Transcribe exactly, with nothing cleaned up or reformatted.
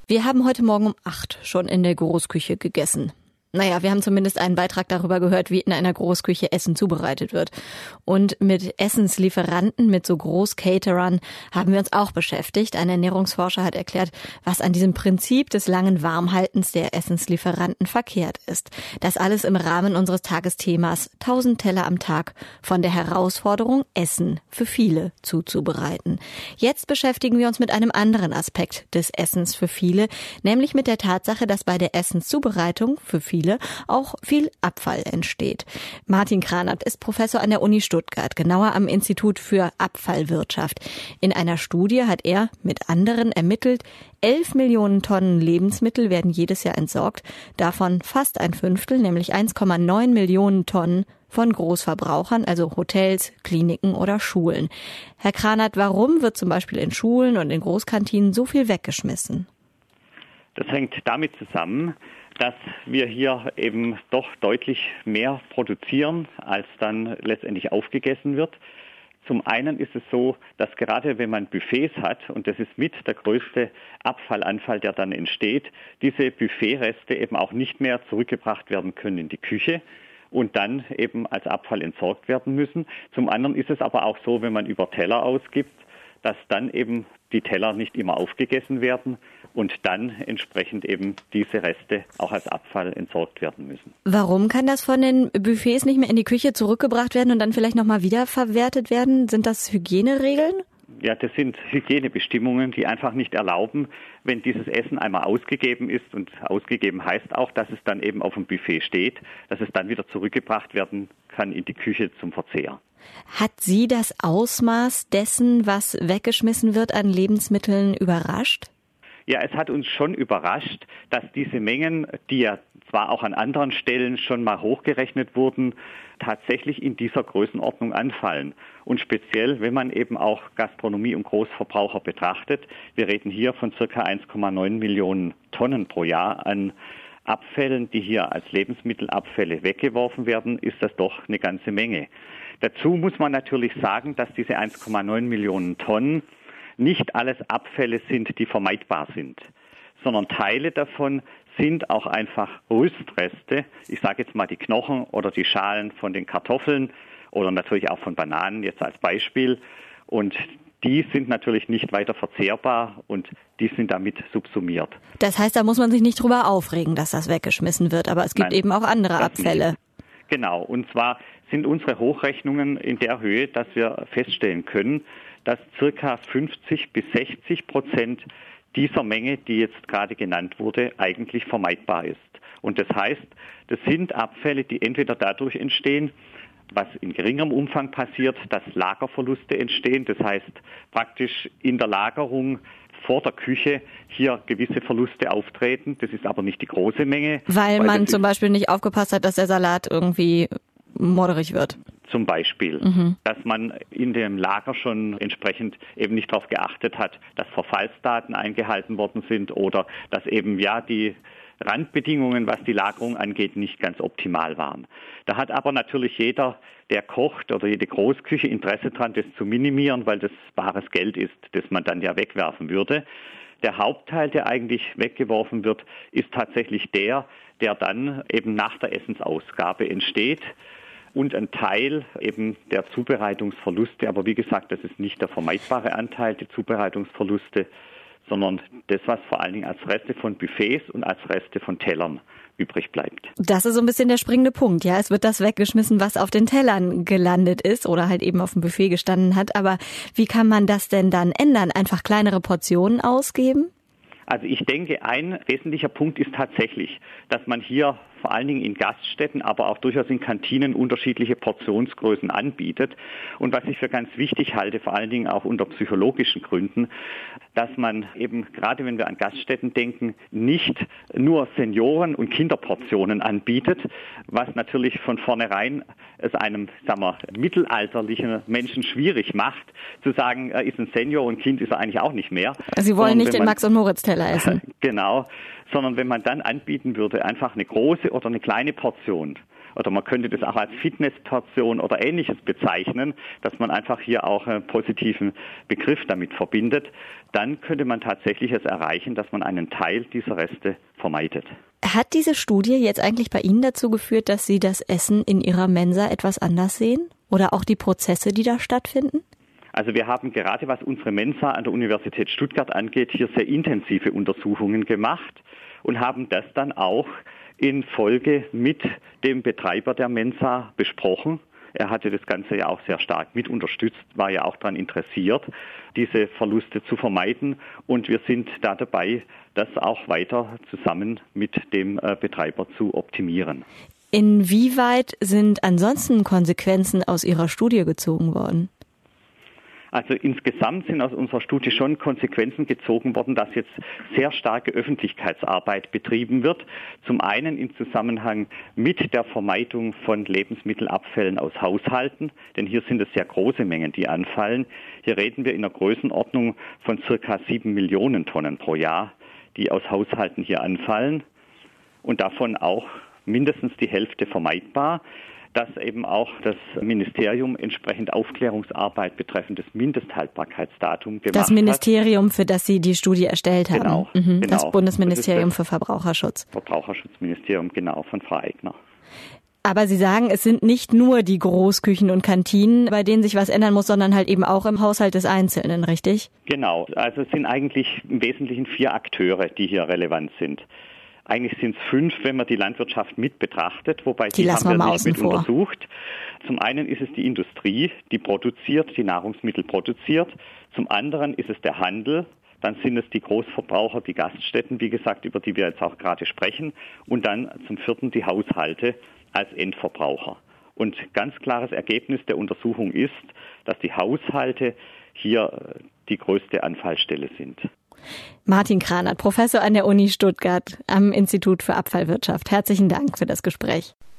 Wir haben heute Morgen um acht schon in der Großküche gegessen. Naja, wir haben zumindest einen Beitrag darüber gehört, wie in einer Großküche Essen zubereitet wird. Und mit Essenslieferanten, mit so Großcaterern haben wir uns auch beschäftigt. Ein Ernährungsforscher hat erklärt, was an diesem Prinzip des langen Warmhaltens der Essenslieferanten verkehrt ist. Das alles im Rahmen unseres Tagesthemas tausend Teller am Tag von der Herausforderung, Essen für viele zuzubereiten. Jetzt beschäftigen wir uns mit einem anderen Aspekt des Essens für viele, nämlich mit der Tatsache, dass bei der Essenszubereitung für viele auch viel Abfall entsteht. Martin Kranert ist Professor an der Uni Stuttgart, genauer am Institut für Abfallwirtschaft. In einer Studie hat er mit anderen ermittelt, elf Millionen Tonnen Lebensmittel werden jedes Jahr entsorgt, davon fast ein Fünftel, nämlich eins Komma neun Millionen Tonnen von Großverbrauchern, also Hotels, Kliniken oder Schulen. Herr Kranert, warum wird zum Beispiel in Schulen und in Großkantinen so viel weggeschmissen? Das hängt damit zusammen, dass wir hier eben doch deutlich mehr produzieren, als dann letztendlich aufgegessen wird. Zum einen ist es so, dass gerade wenn man Buffets hat, und das ist mit der größte Abfallanfall, der dann entsteht, diese Buffetreste eben auch nicht mehr zurückgebracht werden können in die Küche und dann eben als Abfall entsorgt werden müssen. Zum anderen ist es aber auch so, wenn man über Teller ausgibt, dass dann eben die Teller nicht immer aufgegessen werden und dann entsprechend eben diese Reste auch als Abfall entsorgt werden müssen. Warum kann das von den Buffets nicht mehr in die Küche zurückgebracht werden und dann vielleicht nochmal wiederverwertet werden? Sind das Hygieneregeln? Ja, das sind Hygienebestimmungen, die einfach nicht erlauben, wenn dieses Essen einmal ausgegeben ist, und ausgegeben heißt auch, dass es dann eben auf dem Buffet steht, dass es dann wieder zurückgebracht werden kann in die Küche zum Verzehr. Hat Sie das Ausmaß dessen, was weggeschmissen wird an Lebensmitteln, überrascht? Ja, es hat uns schon überrascht, dass diese Mengen, die ja zwar auch an anderen Stellen schon mal hochgerechnet wurden, tatsächlich in dieser Größenordnung anfallen. Und speziell, wenn man eben auch Gastronomie und Großverbraucher betrachtet, wir reden hier von circa eins Komma neun Millionen Tonnen pro Jahr an Abfällen, die hier als Lebensmittelabfälle weggeworfen werden, ist das doch eine ganze Menge. Dazu muss man natürlich sagen, dass diese eins Komma neun Millionen Tonnen nicht alles Abfälle sind, die vermeidbar sind, sondern Teile davon sind auch einfach Rüstreste. Ich sage jetzt mal die Knochen oder die Schalen von den Kartoffeln oder natürlich auch von Bananen jetzt als Beispiel. Und die sind natürlich nicht weiter verzehrbar und die sind damit subsumiert. Das heißt, da muss man sich nicht drüber aufregen, dass das weggeschmissen wird, aber es gibt Nein, eben auch andere Abfälle. Nicht. Genau, und zwar sind unsere Hochrechnungen in der Höhe, dass wir feststellen können, dass circa fünfzig bis sechzig Prozent dieser Menge, die jetzt gerade genannt wurde, eigentlich vermeidbar ist. Und das heißt, das sind Abfälle, die entweder dadurch entstehen, was in geringerem Umfang passiert, dass Lagerverluste entstehen. Das heißt, praktisch in der Lagerung vor der Küche hier gewisse Verluste auftreten. Das ist aber nicht die große Menge. Weil, weil man zum Beispiel nicht aufgepasst hat, dass der Salat irgendwie modderig wird. Zum Beispiel, mhm. dass man in dem Lager schon entsprechend eben nicht darauf geachtet hat, dass Verfallsdaten eingehalten worden sind oder dass eben ja die Randbedingungen, was die Lagerung angeht, nicht ganz optimal waren. Da hat aber natürlich jeder, der kocht oder jede Großküche Interesse daran, das zu minimieren, weil das bares Geld ist, das man dann ja wegwerfen würde. Der Hauptteil, der eigentlich weggeworfen wird, ist tatsächlich der, der dann eben nach der Essensausgabe entsteht. Und ein Teil eben der Zubereitungsverluste, aber wie gesagt, das ist nicht der vermeidbare Anteil, die Zubereitungsverluste, sondern das, was vor allen Dingen als Reste von Buffets und als Reste von Tellern übrig bleibt. Das ist so ein bisschen der springende Punkt. Ja, es wird das weggeschmissen, was auf den Tellern gelandet ist oder halt eben auf dem Buffet gestanden hat. Aber wie kann man das denn dann ändern? Einfach kleinere Portionen ausgeben? Also ich denke, ein wesentlicher Punkt ist tatsächlich, dass man hier vor allen Dingen in Gaststätten, aber auch durchaus in Kantinen unterschiedliche Portionsgrößen anbietet. Und was ich für ganz wichtig halte, vor allen Dingen auch unter psychologischen Gründen, dass man eben, gerade wenn wir an Gaststätten denken, nicht nur Senioren- und Kinderportionen anbietet, was natürlich von vornherein es einem, sagen wir, mittelalterlichen Menschen schwierig macht, zu sagen, er ist ein Senior und Kind ist er eigentlich auch nicht mehr. Sie wollen nicht den Max- und Moritz-Teller essen. Genau, sondern wenn man dann anbieten würde, einfach eine große oder eine kleine Portion oder man könnte das auch als Fitnessportion oder Ähnliches bezeichnen, dass man einfach hier auch einen positiven Begriff damit verbindet, dann könnte man tatsächlich es erreichen, dass man einen Teil dieser Reste vermeidet. Hat diese Studie jetzt eigentlich bei Ihnen dazu geführt, dass Sie das Essen in Ihrer Mensa etwas anders sehen? Oder auch die Prozesse, die da stattfinden? Also wir haben gerade, was unsere Mensa an der Universität Stuttgart angeht, hier sehr intensive Untersuchungen gemacht und haben das dann auch in Folge mit dem Betreiber der Mensa besprochen. Er hatte das Ganze ja auch sehr stark mit unterstützt, war ja auch daran interessiert, diese Verluste zu vermeiden. Und wir sind da dabei, das auch weiter zusammen mit dem Betreiber zu optimieren. Inwieweit sind ansonsten Konsequenzen aus Ihrer Studie gezogen worden? Also insgesamt sind aus unserer Studie schon Konsequenzen gezogen worden, dass jetzt sehr starke Öffentlichkeitsarbeit betrieben wird. Zum einen im Zusammenhang mit der Vermeidung von Lebensmittelabfällen aus Haushalten, denn hier sind es sehr große Mengen, die anfallen. Hier reden wir in einer Größenordnung von circa sieben Millionen Tonnen pro Jahr, die aus Haushalten hier anfallen und davon auch mindestens die Hälfte vermeidbar. Dass eben auch das Ministerium entsprechend Aufklärungsarbeit betreffend des Mindesthaltbarkeitsdatums gemacht hat. Das Ministerium, für das Sie die Studie erstellt haben. Genau, mhm, genau. Das Bundesministerium das für Verbraucherschutz. Verbraucherschutzministerium, genau, von Frau Aigner. Aber Sie sagen, es sind nicht nur die Großküchen und Kantinen, bei denen sich was ändern muss, sondern halt eben auch im Haushalt des Einzelnen, richtig? Genau, also es sind eigentlich im Wesentlichen vier Akteure, die hier relevant sind. Eigentlich sind es fünf, wenn man die Landwirtschaft mit betrachtet, wobei die, die haben wir, wir nicht mit vor. untersucht. Zum einen ist es die Industrie, die produziert, die Nahrungsmittel produziert. Zum anderen ist es der Handel. Dann sind es die Großverbraucher, die Gaststätten, wie gesagt, über die wir jetzt auch gerade sprechen. Und dann zum vierten die Haushalte als Endverbraucher. Und ganz klares Ergebnis der Untersuchung ist, dass die Haushalte hier die größte Anfallstelle sind. Martin Kranert, Professor an der Uni Stuttgart am Institut für Abfallwirtschaft. Herzlichen Dank für das Gespräch.